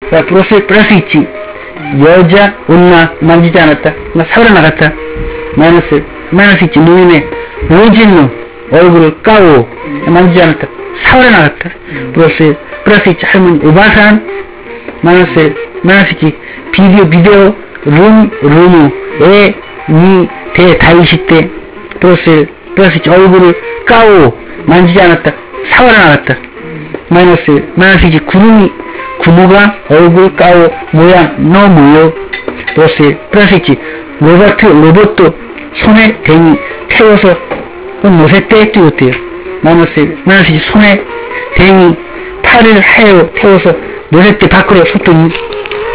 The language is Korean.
플러스 있지. 여자 옷나 만지지 않았다. 나 사우라 나갔다. 마이너스 있지. 노인의 노진노 얼굴을 까고 만지지 않았다. 사우라 나갔다. 플러스 있지. 할머니 오바산 마이너스 있지. 비디오 룸에 니 대 다이시 때 플러스 있지. 얼굴을 까고 만지지 않았다. 사우라 나갔다. 마이너스 있지. 구무가 얼굴 까고 모양 너무요. 플러스 있지. 로봇도 손에 댕이 태워서 노세때 뛰었대요. 마이너스 있지. 손에 댕이 팔을 태워서 노세때 밖으로 섰더니